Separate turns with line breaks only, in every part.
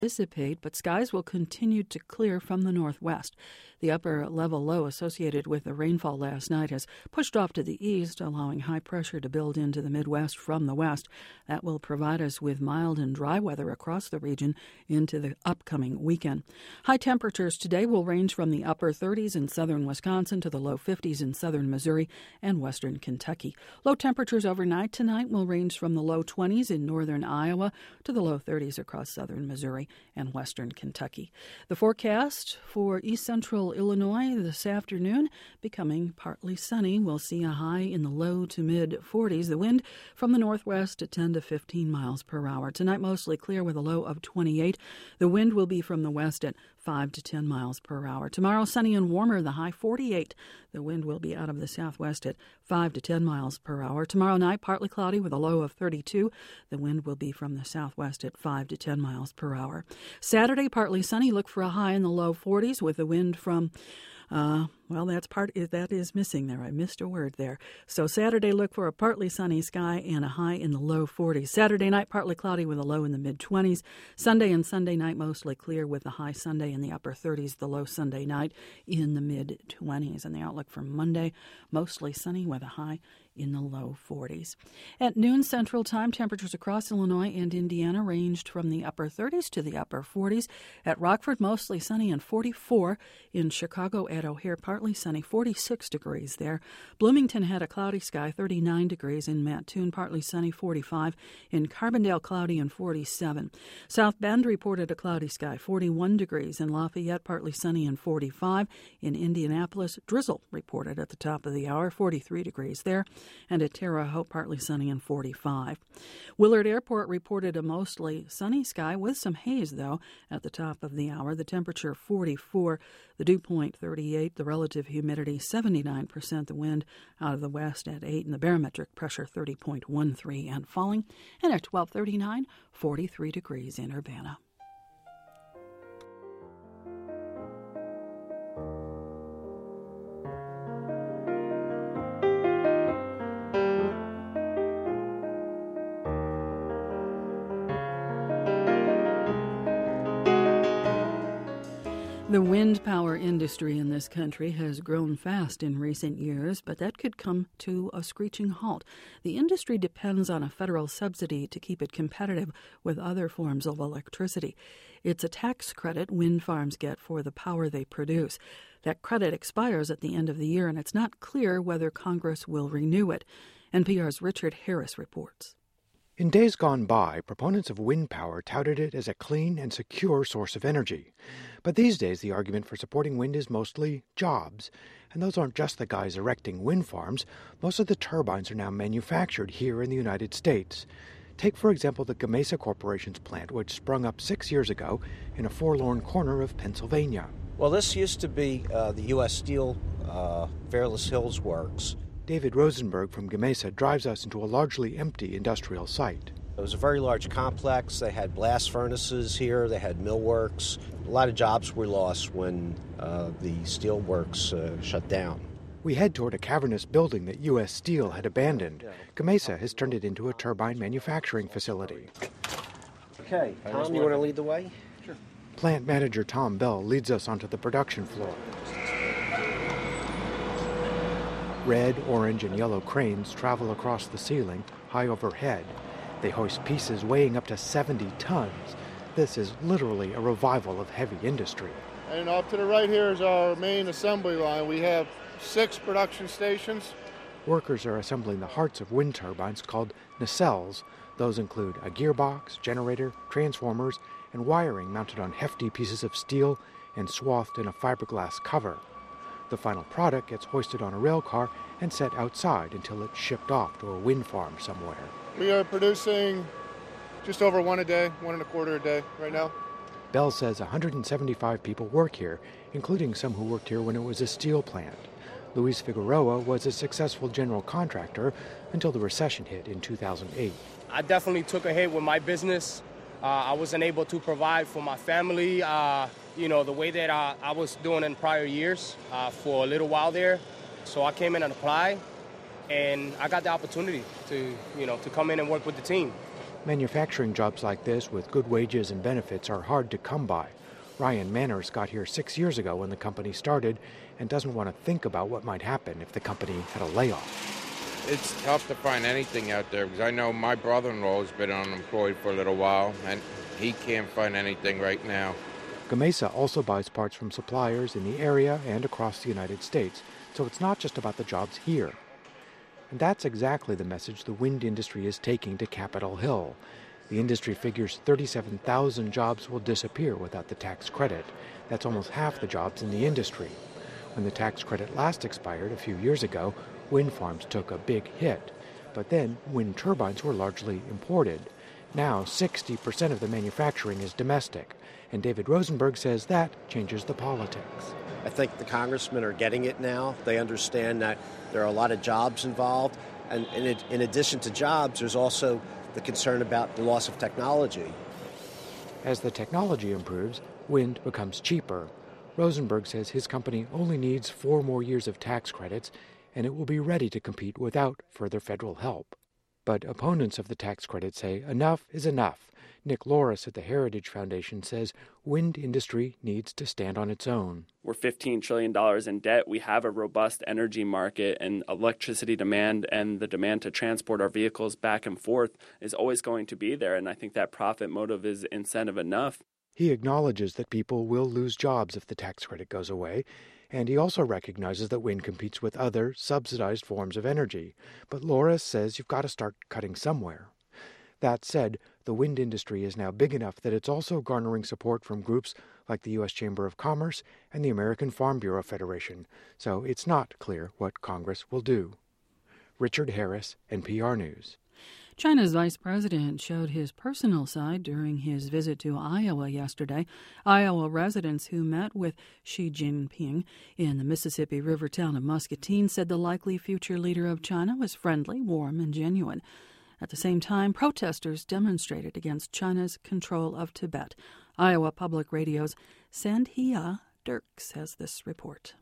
dissipate, but skies will continue to clear from the northwest. The upper level low associated with the rainfall last night has pushed off to the east, allowing high pressure to build into the Midwest from the west. That will provide us with mild and dry weather across the region into the upcoming weekend. High temperatures today will range from the upper 30s in southern Wisconsin to the low 50s in southern Missouri and western Kentucky. Low temperatures overnight tonight will range from the low 20s in northern Iowa to the low 30s across southern Missouri and western Kentucky. The forecast for east central Illinois this afternoon becoming partly sunny. We'll see a high in the low to mid 40s. The wind from the northwest at 10 to 15 miles per hour. Tonight mostly clear with a low of 28. The wind will be from the west at 5 to 10 miles per hour. Tomorrow sunny and warmer, the high 48. The wind will be out of the southwest at 5 to 10 miles per hour. Tomorrow night partly cloudy with a low of 32. The wind will be from the southwest at 5 to 10 miles per hour. Saturday, partly sunny. Look for a high in the low 40s with the wind from, that is missing there. I missed a word there. So Saturday, look for a partly sunny sky and a high in the low 40s. Saturday night, partly cloudy with a low in the mid-20s. Sunday and Sunday night, mostly clear with the high Sunday in the upper 30s, the low Sunday night in the mid-20s. And the outlook for Monday, mostly sunny with a high in the low 40s. At noon Central Time, temperatures across Illinois and Indiana ranged from the upper 30s to the upper 40s. At Rockford, mostly sunny and 44. In Chicago at O'Hare, partly sunny, 46 degrees there. Bloomington had a cloudy sky, 39 degrees. In Mattoon, partly sunny, 45. In Carbondale, cloudy and 47. South Bend reported a cloudy sky, 41 degrees. In Lafayette, partly sunny and 45. In Indianapolis, drizzle reported at the top of the hour, 43 degrees there. And at Terre Haute, partly sunny and 45. Willard Airport reported a mostly sunny sky with some haze, though, at the top of the hour. The temperature 44, the dew point 38, the relative humidity 79%, the wind out of the west at 8, and the barometric pressure 30.13 and falling. And at 12:39, 43 degrees in Urbana. The wind power industry in this country has grown fast in recent years, but that could come to a screeching halt. The industry depends on a federal subsidy to keep it competitive with other forms of electricity. It's a tax credit wind farms get for the power they produce. That credit expires at the end of the year, and it's not clear whether Congress will renew it. NPR's Richard Harris reports.
In days gone by, proponents of wind power touted it as a clean and secure source of energy. But these days, the argument for supporting wind is mostly jobs. And those aren't just the guys erecting wind farms. Most of the turbines are now manufactured here in the United States. Take, for example, the Gamesa Corporation's plant, which sprung up 6 years ago in a forlorn corner of Pennsylvania.
Well, this used to be the U.S. Steel Fairless Hills Works.
David Rosenberg from Gamesa drives us into a largely empty industrial site.
It was a very large complex. They had blast furnaces here. They had millworks. A lot of jobs were lost when the steel works shut down.
We head toward a cavernous building that U.S. Steel had abandoned. Gamesa has turned it into a turbine manufacturing facility.
Okay, Tom, you want to lead the way?
Sure. Plant manager Tom Bell leads us onto the production floor. Red, orange, and yellow cranes travel across the ceiling, high overhead. They hoist pieces weighing up to 70 tons. This is literally a revival of heavy industry.
And off to the right here is our main assembly line. We have 6 production stations.
Workers are assembling the hearts of wind turbines called nacelles. Those include a gearbox, generator, transformers, and wiring mounted on hefty pieces of steel and swathed in a fiberglass cover. The final product gets hoisted on a rail car and set outside until it's shipped off to a wind farm somewhere.
We are producing just over 1 a day, 1 1/4 a day right now.
Bell says 175 people work here, including some who worked here when it was a steel plant. Luis Figueroa was a successful general contractor until the recession hit in 2008.
I definitely took a hit with my business. I wasn't able to provide for my family, the way that I was doing in prior years for a little while there. So I came in and applied, and I got the opportunity to come in and work with the team.
Manufacturing jobs like this with good wages and benefits are hard to come by. Ryan Manners got here 6 years ago when the company started and doesn't want to think about what might happen if the company had a layoff.
It's tough to find anything out there because I know my brother-in-law has been unemployed for a little while and he can't find anything right now.
Gamesa also buys parts from suppliers in the area and across the United States, so it's not just about the jobs here. And that's exactly the message the wind industry is taking to Capitol Hill. The industry figures 37,000 jobs will disappear without the tax credit. That's almost half the jobs in the industry. When the tax credit last expired a few years ago, wind farms took a big hit. But then wind turbines were largely imported. Now 60% of the manufacturing is domestic, and David Rosenberg says that changes the politics.
I think the congressmen are getting it now. They understand that there are a lot of jobs involved, and in addition to jobs, there's also the concern about the loss of technology.
As the technology improves, wind becomes cheaper. Rosenberg says his company only needs 4 more years of tax credits, and it will be ready to compete without further federal help. But opponents of the tax credit say enough is enough. Nick Loris at the Heritage Foundation says wind industry needs to stand on its own.
We're $15 trillion in debt. We have a robust energy market, and electricity demand and the demand to transport our vehicles back and forth is always going to be there, and I think that profit motive is incentive enough.
He acknowledges that people will lose jobs if the tax credit goes away, and he also recognizes that wind competes with other subsidized forms of energy. But Loris says you've got to start cutting somewhere. That said, the wind industry is now big enough that it's also garnering support from groups like the U.S. Chamber of Commerce and the American Farm Bureau Federation, so it's not clear what Congress will do. Richard Harris, NPR News.
China's vice president showed his personal side during his visit to Iowa yesterday. Iowa residents who met with Xi Jinping in the Mississippi River town of Muscatine said the likely future leader of China was friendly, warm, and genuine. At the same time, protesters demonstrated against China's control of Tibet. Iowa Public Radio's Sandhya Dirks has this report.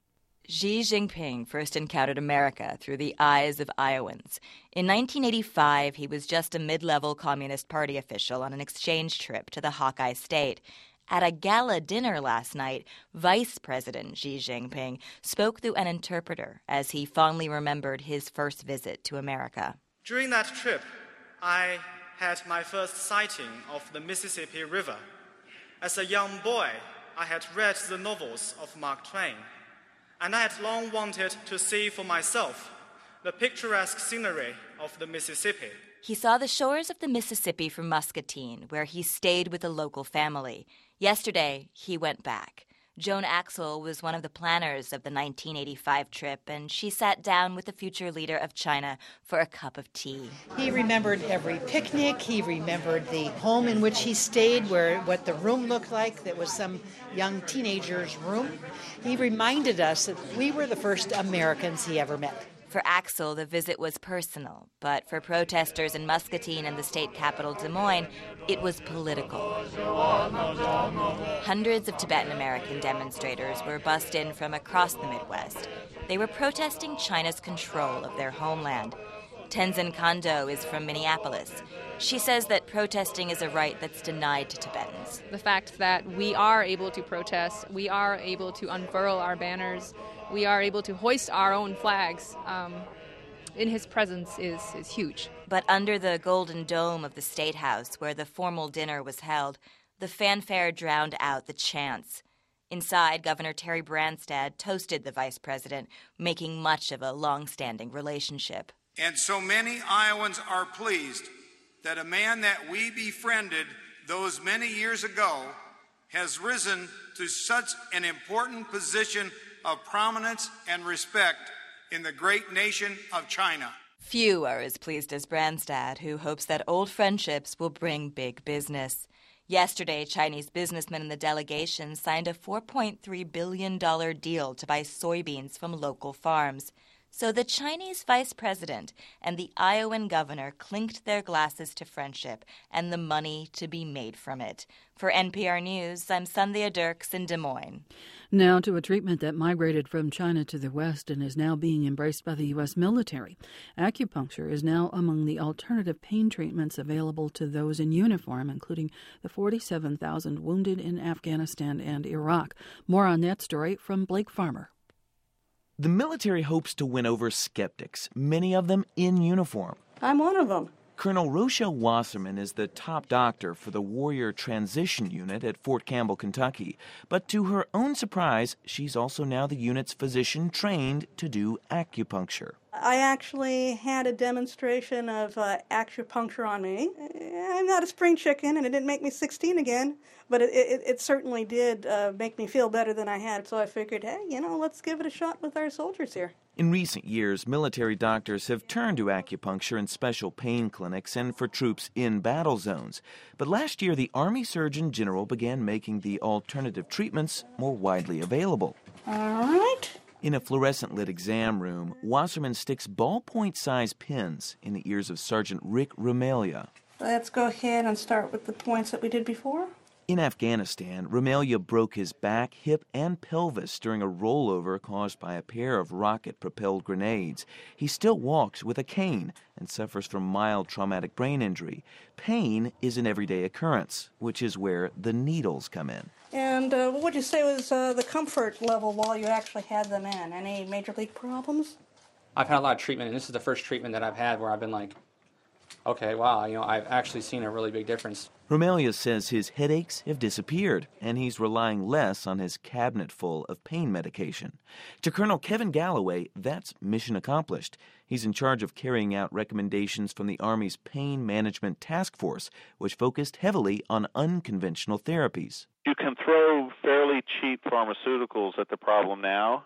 Xi Jinping first encountered America through the eyes of Iowans. In 1985, he was just a mid-level Communist Party official on an exchange trip to the Hawkeye State. At a gala dinner last night, Vice President Xi Jinping spoke through an interpreter as he fondly remembered his first visit to America.
During that trip, I had my first sighting of the Mississippi River. As a young boy, I had read the novels of Mark Twain, and I had long wanted to see for myself the picturesque scenery of the Mississippi.
He saw the shores of the Mississippi from Muscatine, where he stayed with a local family. Yesterday, he went back. Joan Axel was one of the planners of the 1985 trip, and she sat down with the future leader of China for a cup of tea.
He remembered every picnic. He remembered the home in which he stayed, what the room looked like. That was some young teenager's room. He reminded us that we were the first Americans he ever met.
For Axel, the visit was personal, but for protesters in Muscatine and the state capital, Des Moines, it was political. Hundreds of Tibetan American demonstrators were bussed in from across the Midwest. They were protesting China's control of their homeland. Tenzin Kondo is from Minneapolis. She says that protesting is a right that's denied to Tibetans.
The fact that we are able to protest, we are able to unfurl our banners, we are able to hoist our own flags in his presence is huge.
But under the golden dome of the State House, where the formal dinner was held, the fanfare drowned out the chants. Inside, Governor Terry Branstad toasted the vice president, making much of a long-standing relationship.
And so many Iowans are pleased that a man that we befriended those many years ago has risen to such an important position of prominence and respect in the great nation of China.
Few are as pleased as Branstad, who hopes that old friendships will bring big business. Yesterday, Chinese businessmen in the delegation signed a $4.3 billion deal to buy soybeans from local farms. So the Chinese vice president and the Iowan governor clinked their glasses to friendship and the money to be made from it. For NPR News, I'm Sandhya Dirks in Des Moines.
Now to a treatment that migrated from China to the West and is now being embraced by the U.S. military. Acupuncture is now among the alternative pain treatments available to those in uniform, including the 47,000 wounded in Afghanistan and Iraq. More on that story from Blake Farmer.
The military hopes to win over skeptics, many of them in uniform.
I'm one of them.
Colonel Rochelle Wasserman is the top doctor for the Warrior Transition Unit at Fort Campbell, Kentucky. But to her own surprise, she's also now the unit's physician trained to do acupuncture.
I actually had a demonstration of acupuncture on me. I'm not a spring chicken, and it didn't make me 16 again, but it certainly did make me feel better than I had. So I figured, hey, let's give it a shot with our soldiers here.
In recent years, military doctors have turned to acupuncture in special pain clinics and for troops in battle zones. But last year, the Army Surgeon General began making the alternative treatments more widely available.
All right.
In a fluorescent-lit exam room, Wasserman sticks ballpoint-sized pins in the ears of Sergeant Rick Rumelia.
Let's go ahead and start with the points that we did before.
In Afghanistan, Rumelia broke his back, hip, and pelvis during a rollover caused by a pair of rocket-propelled grenades. He still walks with a cane and suffers from mild traumatic brain injury. Pain is an everyday occurrence, which is where the needles come in.
And what would you say was the comfort level while you actually had them in? Any major league problems?
I've had a lot of treatment, and this is the first treatment that I've had where I've been like, okay, wow, I've actually seen a really big difference.
Rumelia says his headaches have disappeared, and he's relying less on his cabinet full of pain medication. To Colonel Kevin Galloway, that's mission accomplished. He's in charge of carrying out recommendations from the Army's Pain Management Task Force, which focused heavily on unconventional therapies.
You can throw fairly cheap pharmaceuticals at the problem now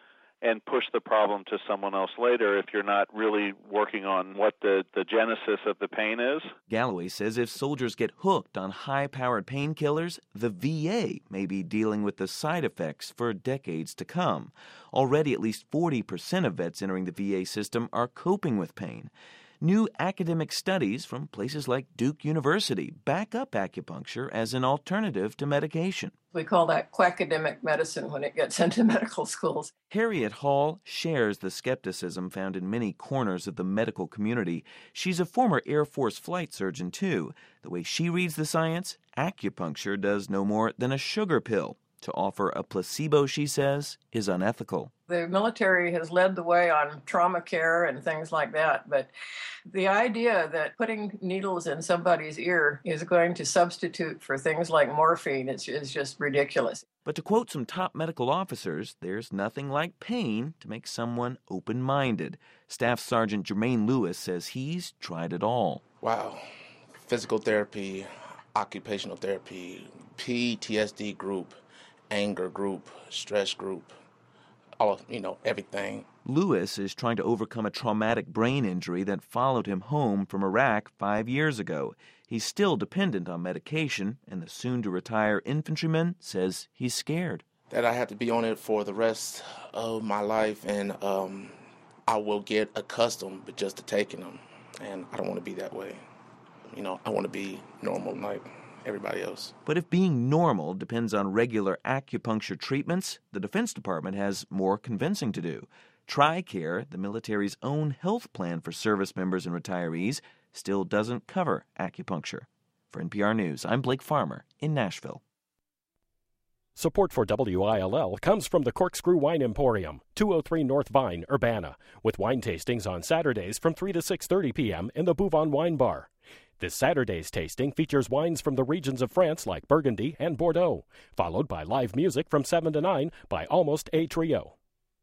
and push the problem to someone else later if you're not really working on what the genesis of the pain is.
Galloway says if soldiers get hooked on high-powered painkillers, the VA may be dealing with the side effects for decades to come. Already, at least 40% of vets entering the VA system are coping with pain. New academic studies from places like Duke University back up acupuncture as an alternative to medication.
We call that quackademic medicine when it gets into medical schools.
Harriet Hall shares the skepticism found in many corners of the medical community. She's a former Air Force flight surgeon, too. The way she reads the science, acupuncture does no more than a sugar pill. To offer a placebo, she says, is unethical.
The military has led the way on trauma care and things like that, but the idea that putting needles in somebody's ear is going to substitute for things like morphine is just ridiculous.
But to quote some top medical officers, there's nothing like pain to make someone open-minded. Staff Sergeant Jermaine Lewis says he's tried it all.
Wow. Physical therapy, occupational therapy, PTSD group, anger group, stress group, everything.
Lewis is trying to overcome a traumatic brain injury that followed him home from Iraq 5 years ago. He's still dependent on medication, and the soon-to-retire infantryman says he's scared.
That I have to be on it for the rest of my life, and I will get accustomed just to taking them, and I don't want to be that way. I want to be normal like everybody else.
But if being normal depends on regular acupuncture treatments, the Defense Department has more convincing to do. TRICARE, the military's own health plan for service members and retirees, still doesn't cover acupuncture. For NPR News, I'm Blake Farmer in Nashville.
Support for WILL comes from the Corkscrew Wine Emporium, 203 North Vine, Urbana, with wine tastings on Saturdays from 3 to 6:30 p.m. in the Bouvon Wine Bar. This Saturday's tasting features wines from the regions of France like Burgundy and Bordeaux, followed by live music from 7 to 9 by Almost a Trio.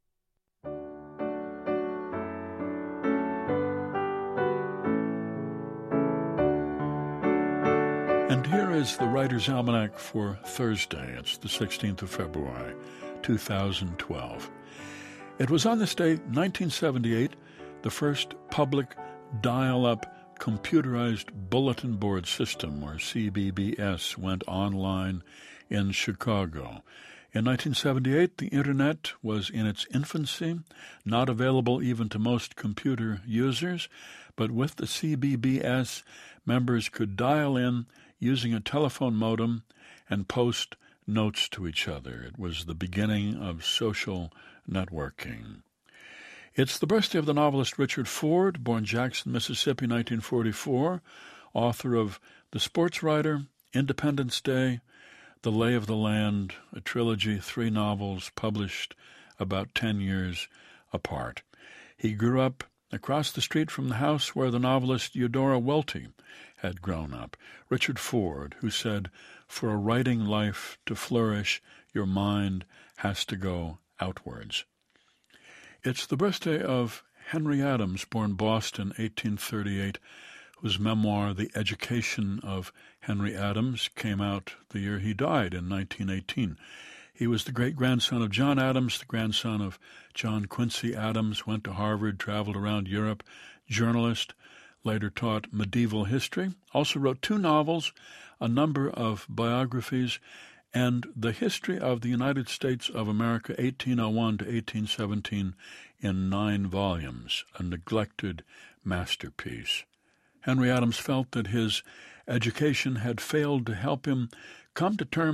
And here is the Writer's Almanac for Thursday. It's the 16th of February, 2012. It was on this date, 1978, the first public dial-up computerized bulletin board system, or CBBS, went online in Chicago. In 1978, the Internet was in its infancy, not available even to most computer users, but with the CBBS, members could dial in using a telephone modem and post notes to each other. It was the beginning of social networking. It's the birthday of the novelist Richard Ford, born Jackson, Mississippi, 1944, author of The Sports Writer, Independence Day, The Lay of the Land, a trilogy, 3 novels published about 10 years apart. He grew up across the street from the house where the novelist Eudora Welty had grown up. Richard Ford, who said, "For a writing life to flourish, your mind has to go outwards." It's the birthday of Henry Adams, born Boston, 1838, whose memoir, The Education of Henry Adams, came out the year he died in 1918. He was the great-grandson of John Adams, the grandson of John Quincy Adams, went to Harvard, traveled around Europe, journalist, later taught medieval history, also wrote 2 novels, a number of biographies, and The History of the United States of America, 1801 to 1817, in 9 volumes, a neglected masterpiece. Henry Adams felt that his education had failed to help him come to terms